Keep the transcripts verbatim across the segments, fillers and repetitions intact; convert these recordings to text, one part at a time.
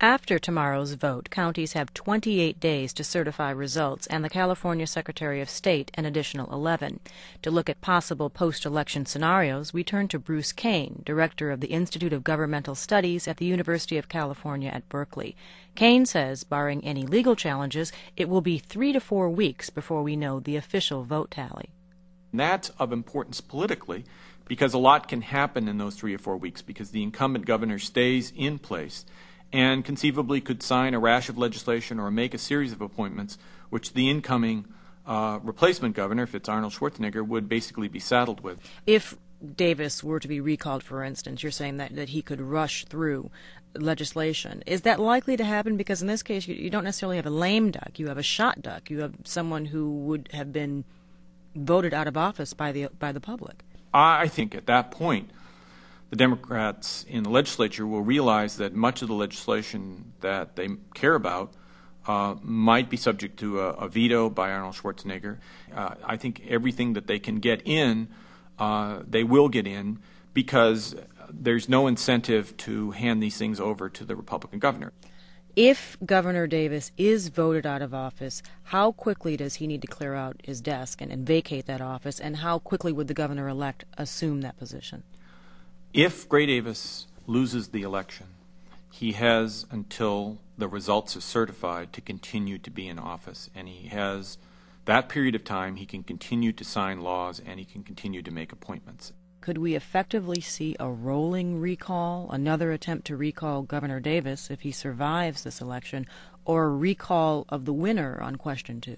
After tomorrow's vote, counties have twenty-eight days to certify results, and the California Secretary of State an additional eleven. To look at possible post-election scenarios, we turn to Bruce Kane, director of the Institute of Governmental Studies at the University of California at Berkeley. Kane says, barring any legal challenges, it will be three to four weeks before we know the official vote tally. That's of importance politically because a lot can happen in those three or four weeks because the incumbent governor stays in place and conceivably could sign a rash of legislation or make a series of appointments which the incoming uh, replacement governor, if it's Arnold Schwarzenegger, would basically be saddled with. If Davis were to be recalled, for instance, you're saying that, that he could rush through legislation. Is that likely to happen? Because in this case, you, you don't necessarily have a lame duck. You have a shot duck. You have someone who would have been voted out of office by the by the public. I think at that point, the Democrats in the legislature will realize that much of the legislation that they care about uh, might be subject to a, a veto by Arnold Schwarzenegger. Uh, I think everything that they can get in, uh, they will get in because there's no incentive to hand these things over to the Republican governor. If Governor Davis is voted out of office, how quickly does he need to clear out his desk and, and vacate that office, and how quickly would the governor-elect assume that position? If Gray Davis loses the election, he has until the results are certified to continue to be in office, and he has that period of time he can continue to sign laws and he can continue to make appointments. Could we effectively see a rolling recall, another attempt to recall Governor Davis if he survives this election, or a recall of the winner on question two?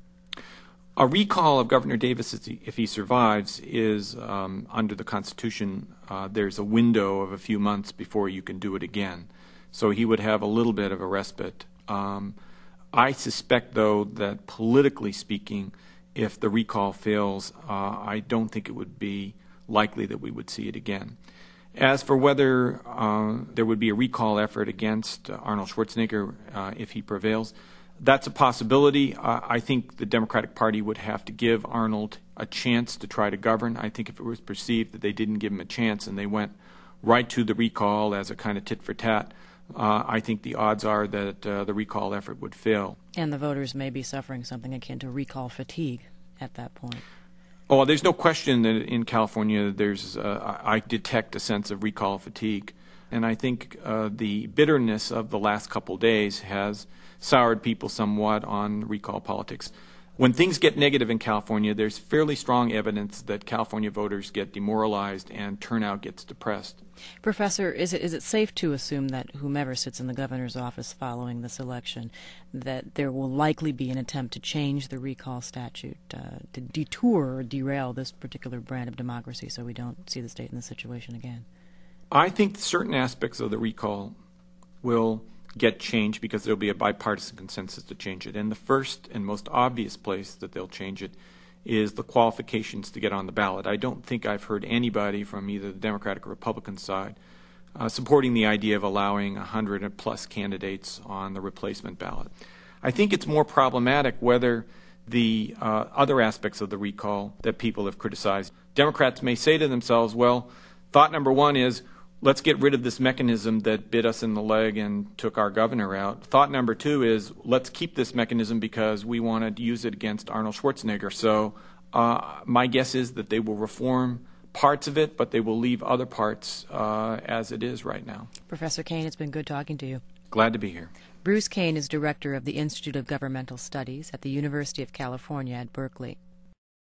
A recall of Governor Davis, if he survives, is um, under the Constitution, uh, there's a window of a few months before you can do it again. So he would have a little bit of a respite. Um, I suspect, though, that politically speaking, if the recall fails, uh, I don't think it would be likely that we would see it again. As for whether uh, there would be a recall effort against uh, Arnold Schwarzenegger uh, if he prevails, that's a possibility. Uh, I think the Democratic Party would have to give Arnold a chance to try to govern. I think if it was perceived that they didn't give him a chance and they went right to the recall as a kind of tit for tat, uh, I think the odds are that uh, the recall effort would fail. And the voters may be suffering something akin to recall fatigue at that point. Oh, there's no question that in California there's, uh, I detect a sense of recall fatigue. And I think uh, the bitterness of the last couple days has soured people somewhat on recall politics. When things get negative in California, there's fairly strong evidence that California voters get demoralized and turnout gets depressed. Professor, is it is it safe to assume that whomever sits in the governor's office following this election, that there will likely be an attempt to change the recall statute, uh, to detour or derail this particular brand of democracy so we don't see the state in this situation again? I think certain aspects of the recall will get changed because there'll be a bipartisan consensus to change it. And the first and most obvious place that they'll change it is the qualifications to get on the ballot. I don't think I've heard anybody from either the Democratic or Republican side uh, supporting the idea of allowing one hundred plus candidates on the replacement ballot. I think it's more problematic whether the uh, other aspects of the recall that people have criticized. Democrats may say to themselves, well, thought number one is, let's get rid of this mechanism that bit us in the leg and took our governor out. Thought number two is, let's keep this mechanism because we want to use it against Arnold Schwarzenegger. So uh, my guess is that they will reform parts of it, but they will leave other parts uh, as it is right now. Professor Kane, it's been good talking to you. Glad to be here. Bruce Kane is director of the Institute of Governmental Studies at the University of California at Berkeley.